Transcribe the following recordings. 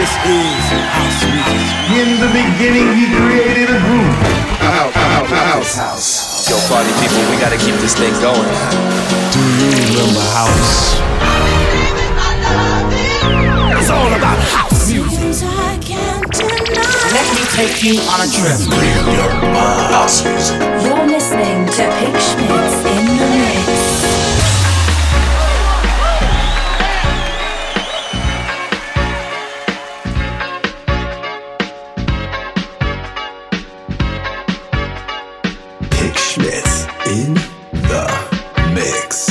This is house music. In the beginning, he created a groove. House. Yo, party people, we gotta keep this thing going. Do you remember house? It's all about house music. Let me take you on a trip. House music. You're listening to Pig Schmitz in the mix. Pig Schmitz in the mix.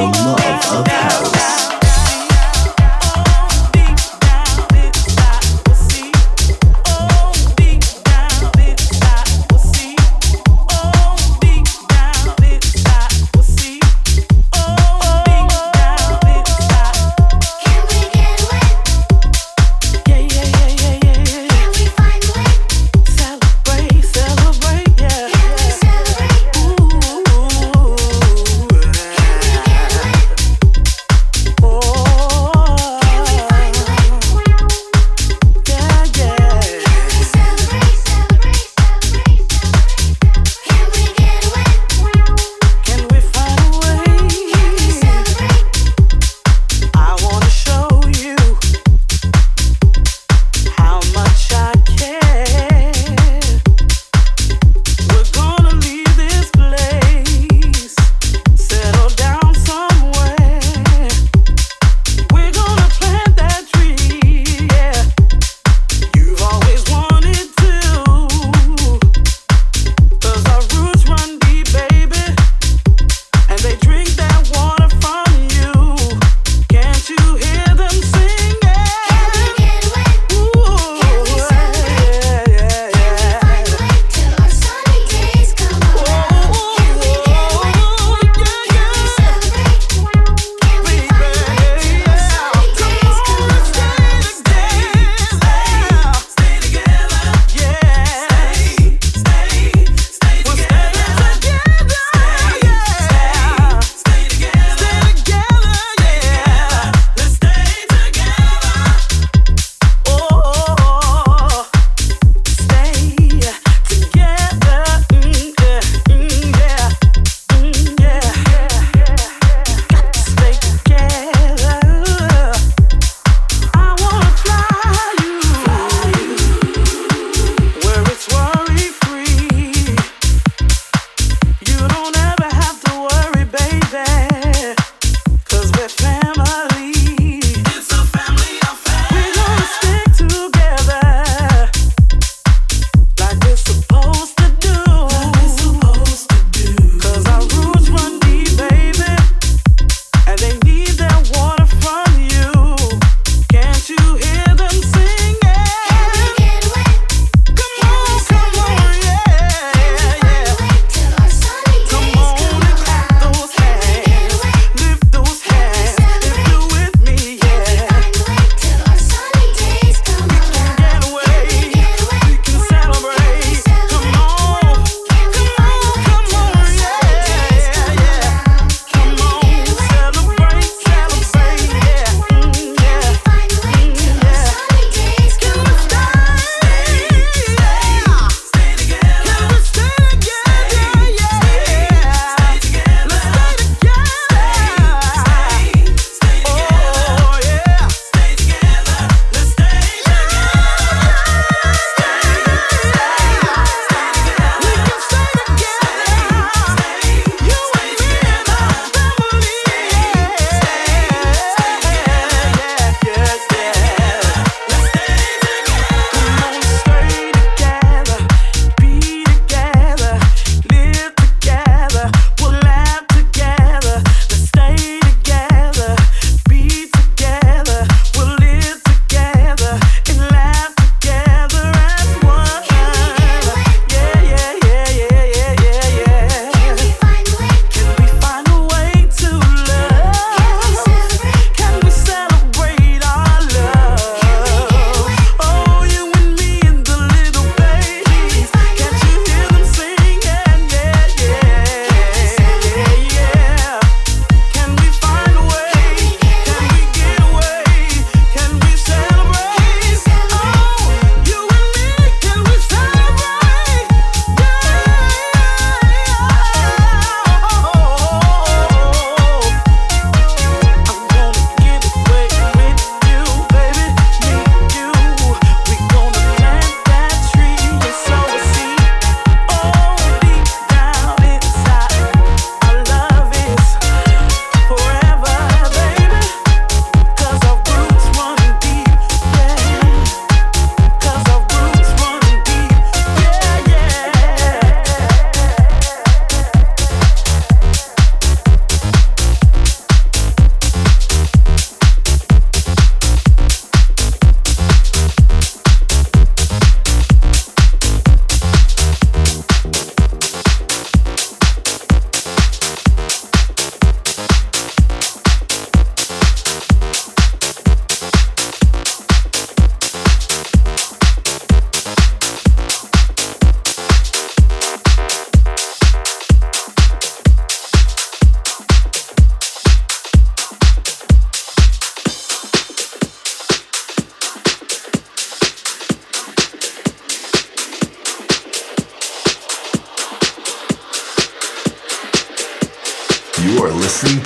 love of house.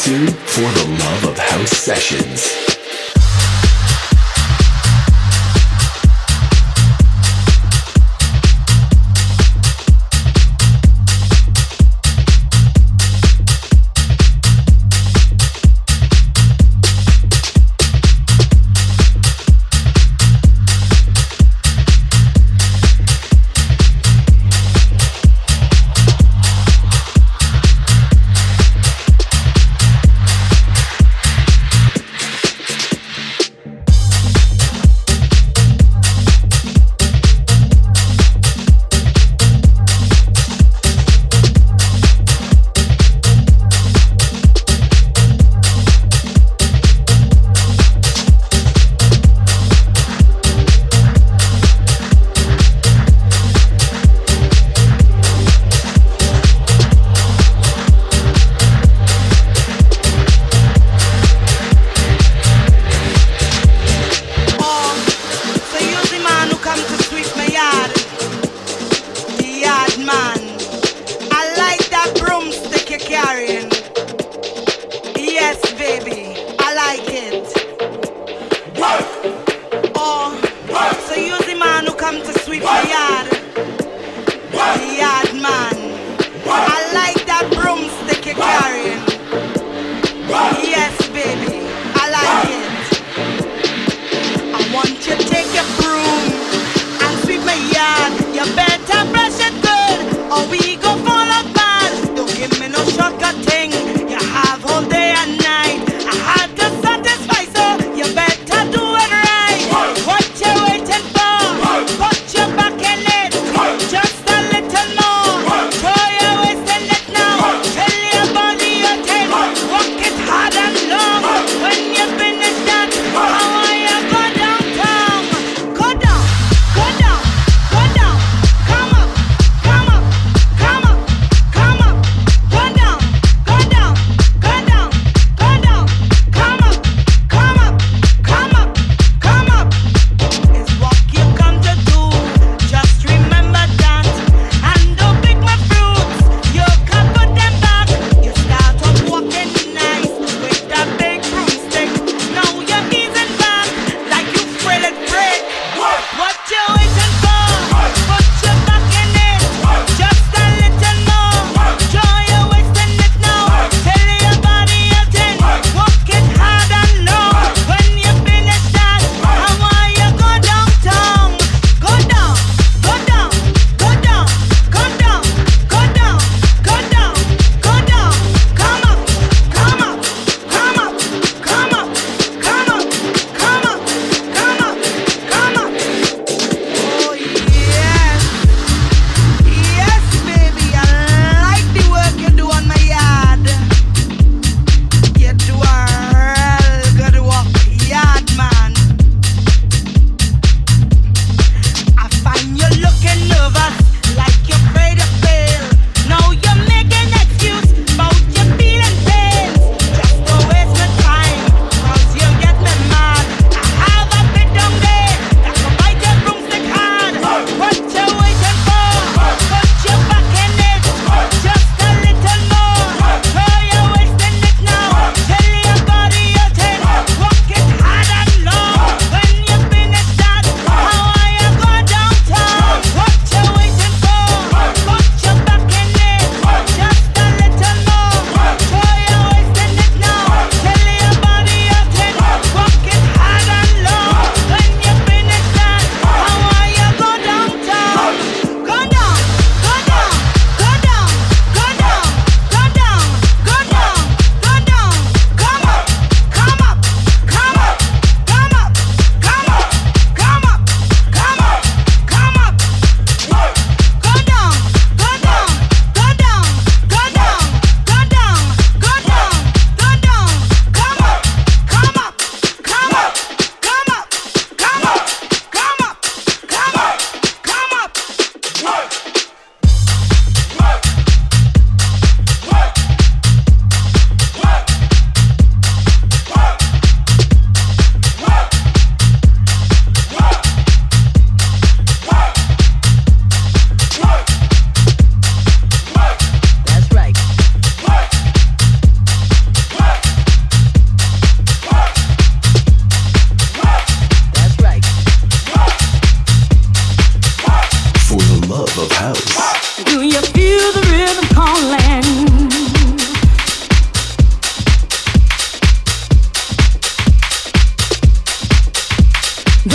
tuned for the love of house sessions.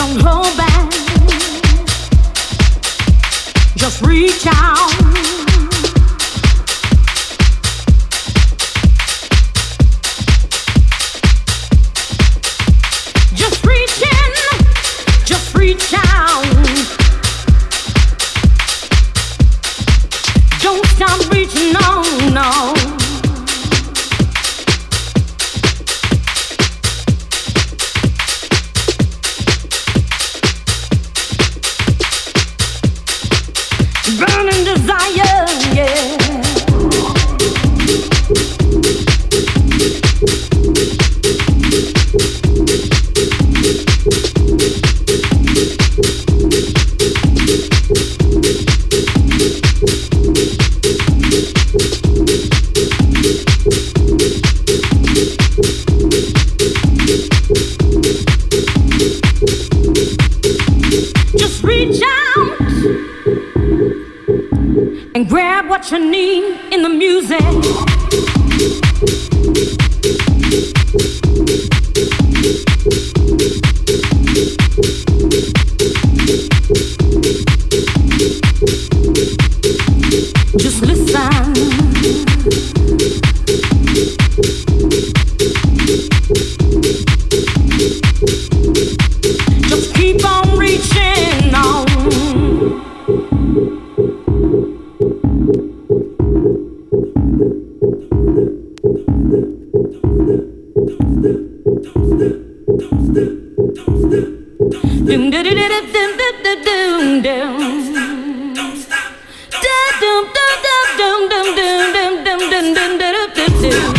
Don't hold back. Just reach out. Just reach in. Just reach out. Don't stop reaching on, no. Burning desire, yeah. Just reach out and grab what you need in the music. Just listen. Just keep on reaching on. Doom da da da da doom da da doom doom. Da doom da da doom doom doom doom doom doom da da da doom.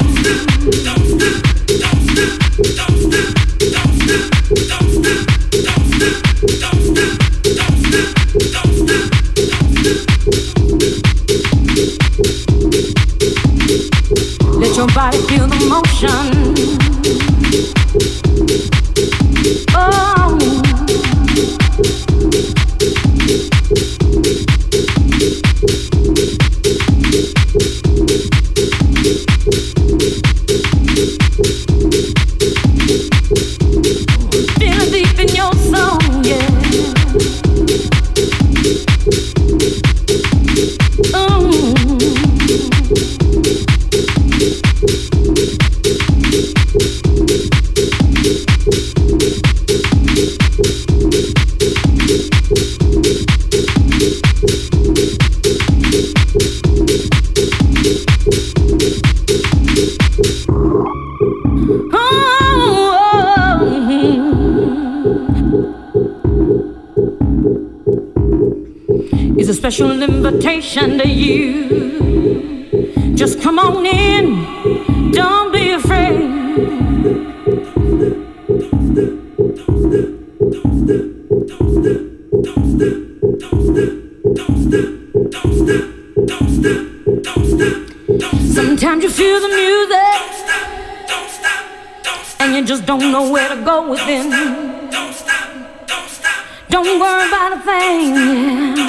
Let your body feel the motion. Oh, feel it deep in your soul, yeah. It's a special invitation to you. Just come on in, don't be afraid. Sometimes you feel the music and you just don't know where to go with it. Don't worry about a thing.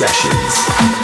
Sessions.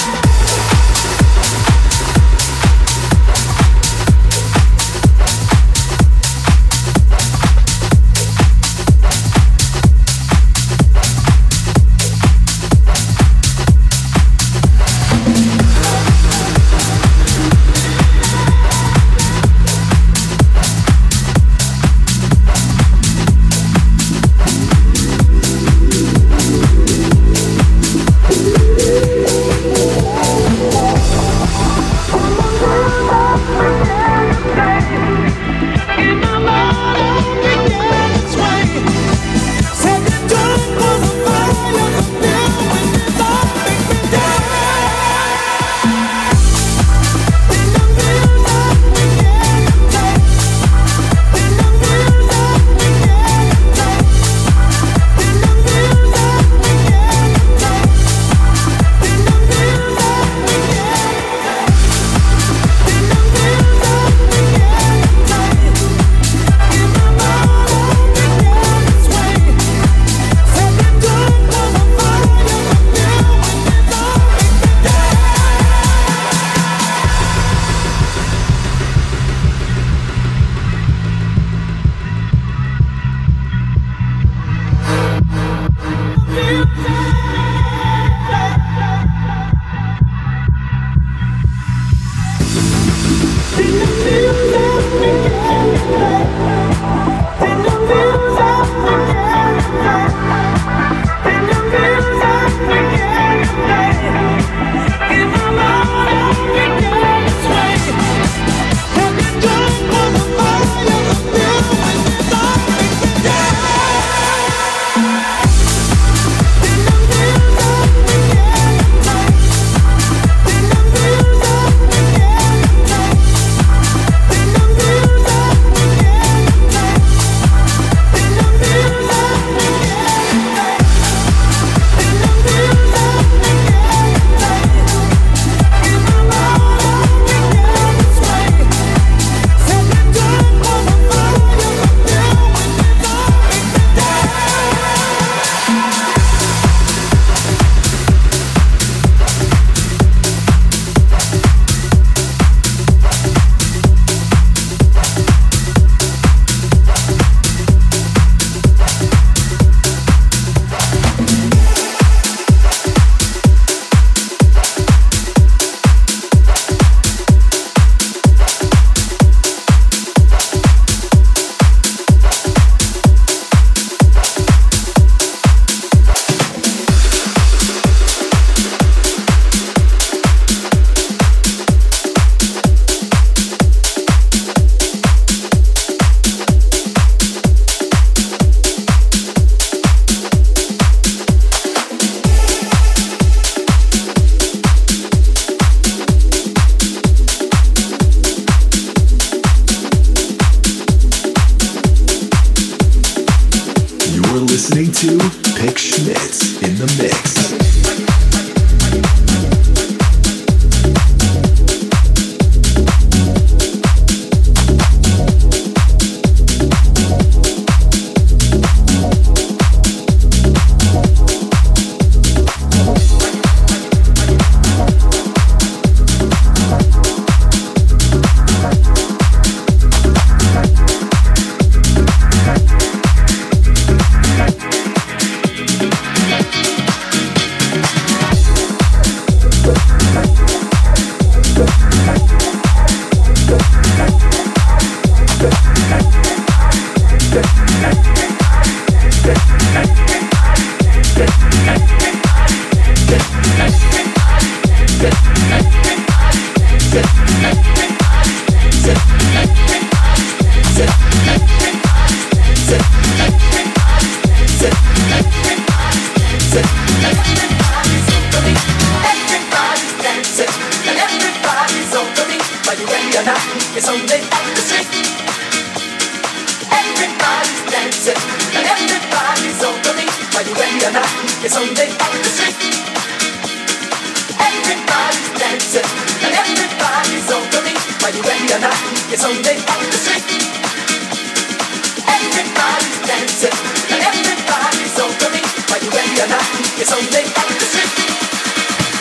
Listening to Pick Schmitz in the mix. It's only on the street.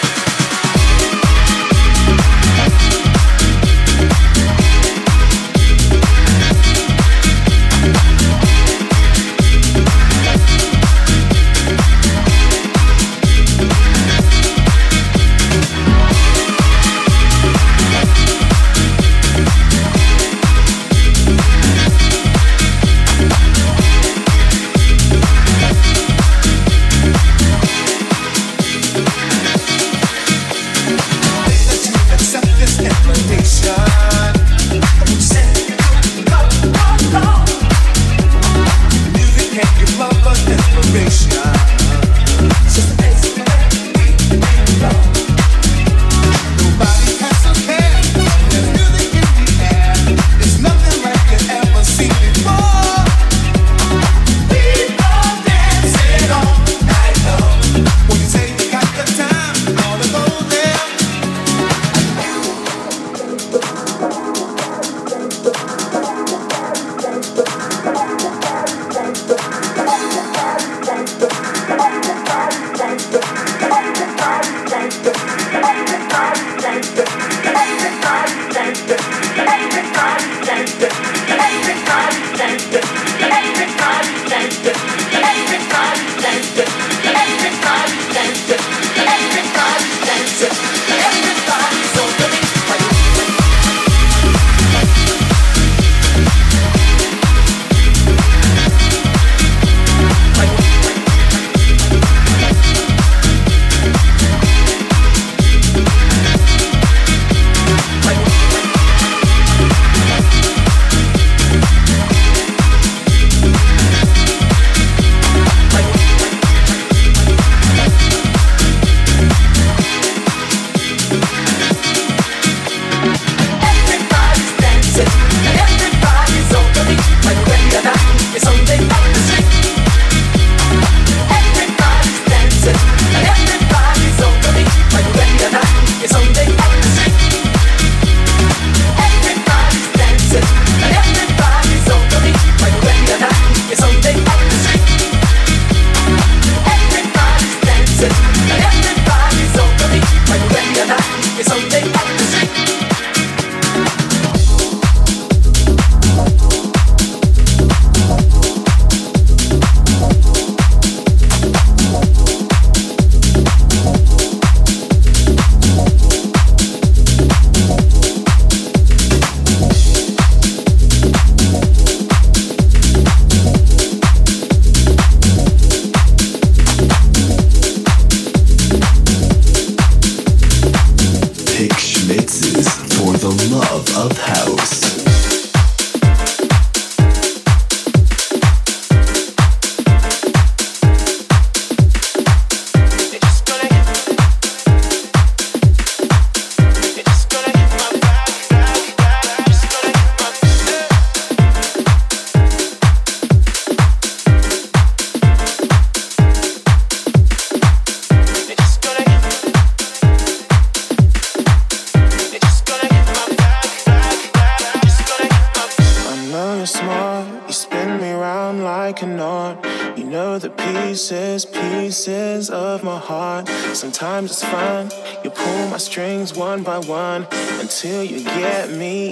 Sometimes it's fun, you pull my strings one by one until you get me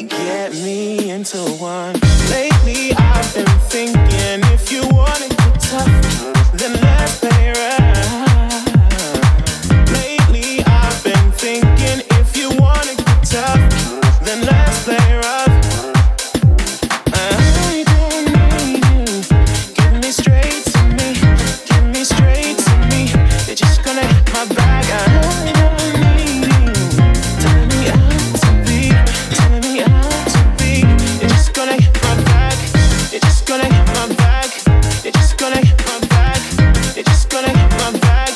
into one. Lately I've been thinking, if you wanna get tough, then let's play rough. Lately I've been thinking, if you wanna get tough, then let's play rough. I don't need you, give me straight to me, give me straight to me. You're just gonna hit my back. I don't need you, telling me how to be, telling me how to be. You're just gonna hit my back. You're just gonna hit my back. You're just gonna hit my back. You're just gonna hit my back.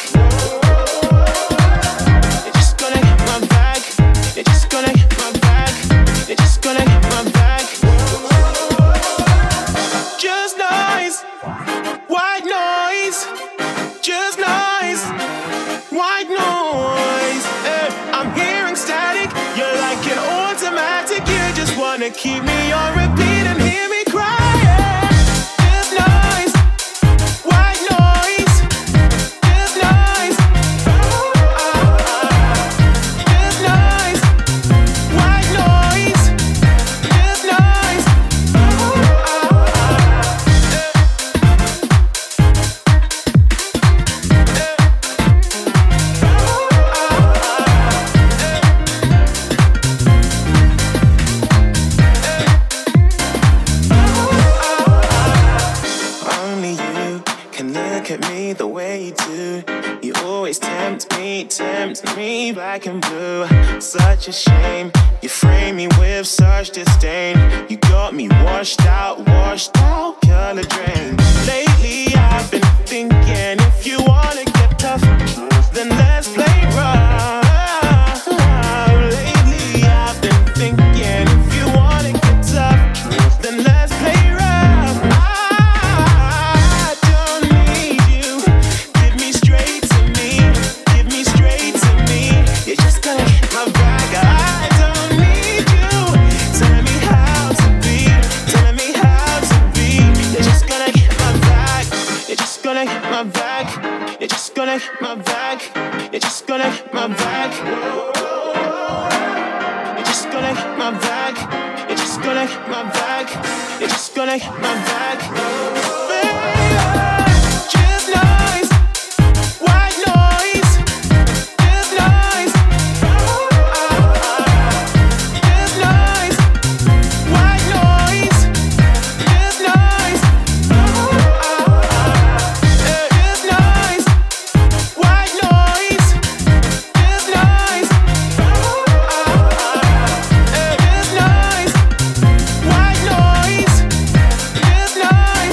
You're just gonna hit my back. You're just gonna hit my back. You're just gonna hit my back. Just noise, white noise. Just noise, white noise. I'm hearing static. You're like an automatic. You just wanna keep me on repeat and hear me crying. Just noise, white noise. Just noise, just noise, white noise. Just noise. Only you can look at me the way you do. You always tempt me black and blue. Such a shame, you frame me with such disdain. You got me washed out, color drain. Lately I've been thinking, if you wanna get tough, then let's play rough. Lately I've been thinking, if you wanna get tough, then let's play rough. I don't need you, give me straight to me, give me straight to me. You're just gonna hit my back. I don't need you, telling me how to be, telling me how to be. You're just gonna hit my back. You're just gonna hit my back. You're just gonna hit my back. You're just gonna hit my back. You're just gonna hit my back. You're just gonna hit my back. You're just gonna hit my back. Just noise, white noise. Just noise, just noise, white noise. Just noise, just noise, white noise. Just noise, just noise, white noise. Just noise.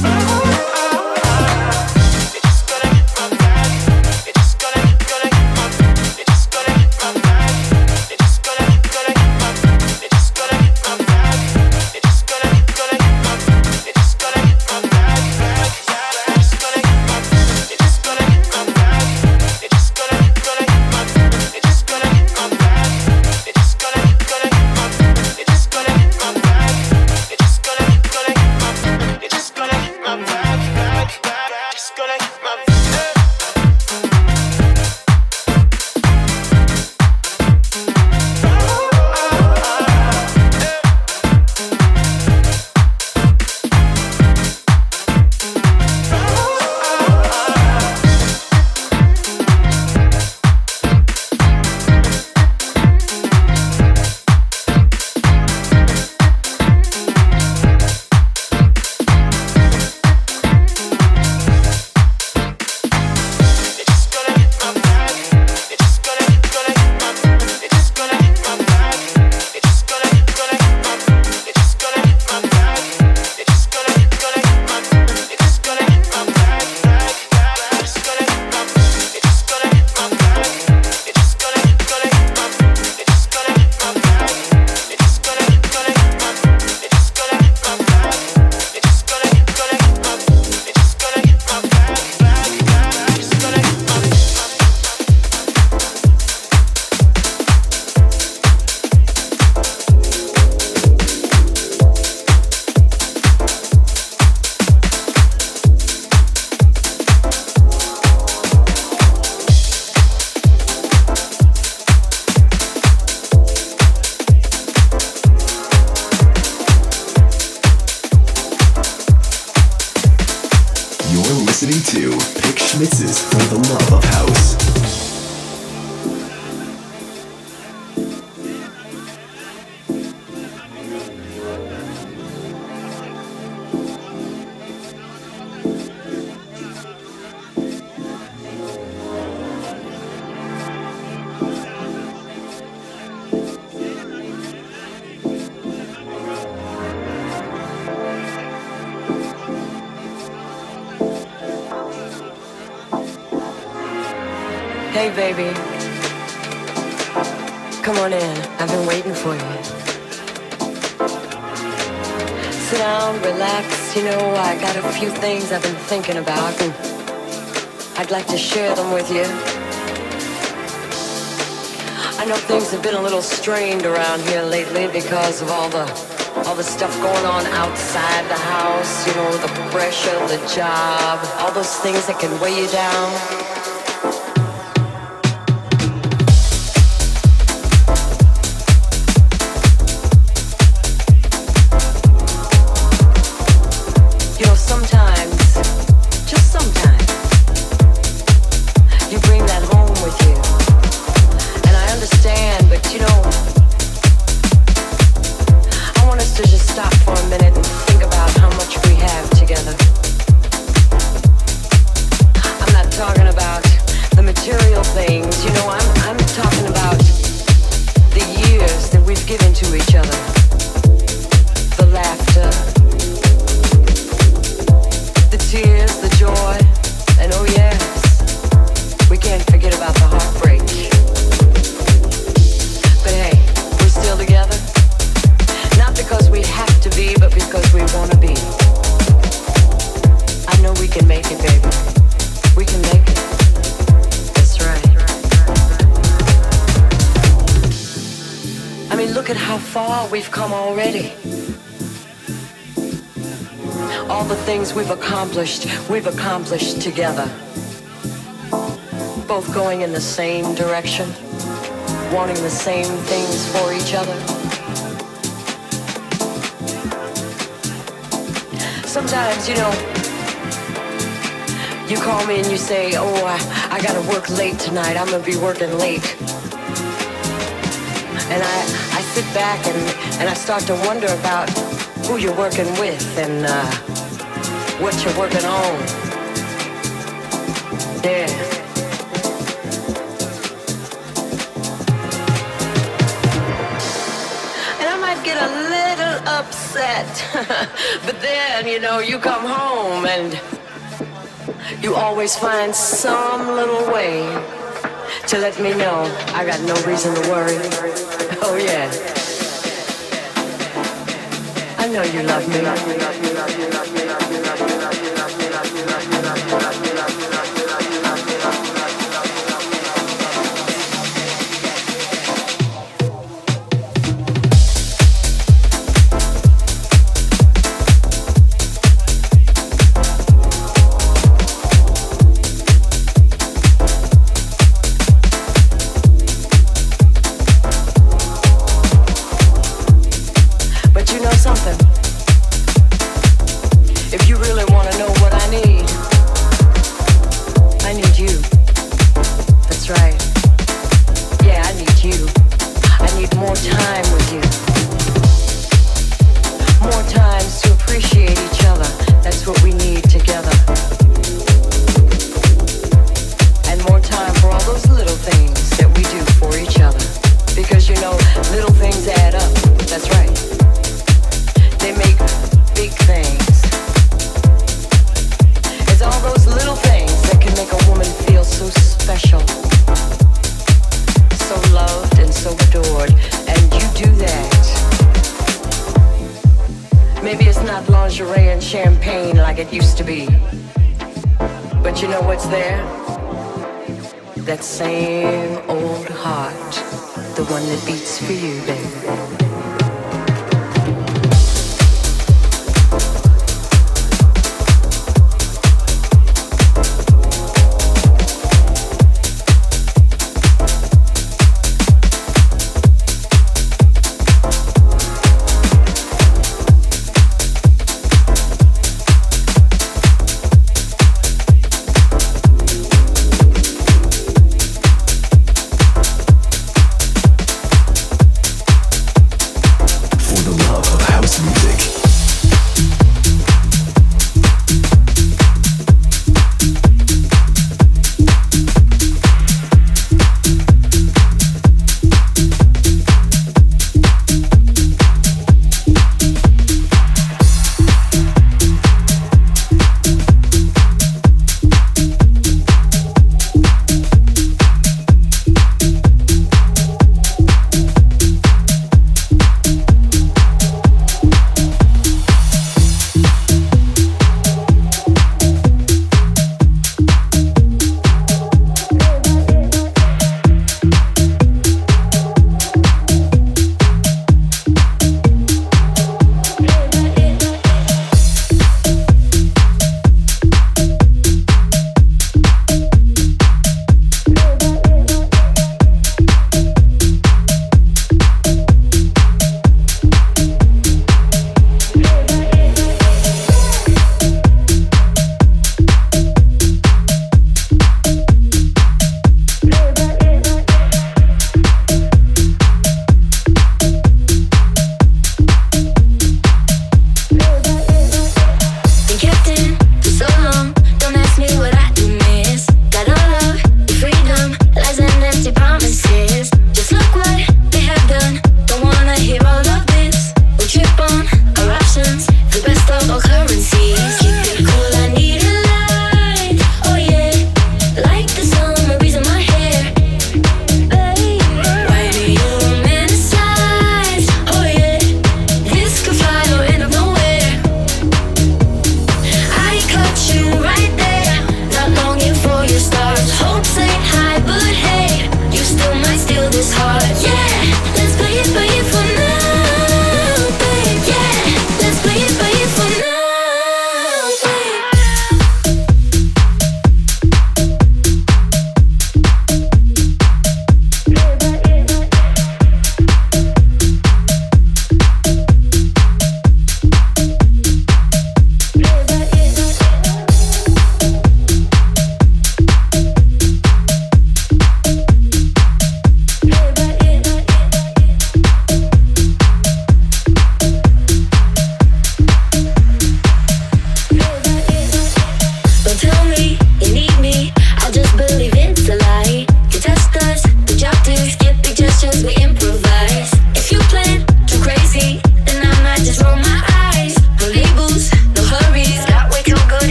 Listening to Pick Schmitz's For the Love of House. Hey, baby. Come on in. I've been waiting for you. Sit down, relax. You know, I got a few things I've been thinking about, and I'd like to share them with you. I know things have been a little strained around here lately because of all the stuff going on outside the house, you know, the pressure, the job, all those things that can weigh you down. We've come already. All the things we've accomplished together. Both going in the same direction, wanting the same things for each other. sometimes, you know, you call me and you say, oh, I gotta work late tonight. I'm gonna be working late. And I sit back and I start to wonder about who you're working with and what you're working on. Yeah. And I might get a little upset, but then, you know, you come home and you always find some little way to let me know I got no reason to worry. Oh yeah. I know you love me. Lingerie and champagne like it used to be. But you know what's there? That same old heart, the one that beats for you, baby.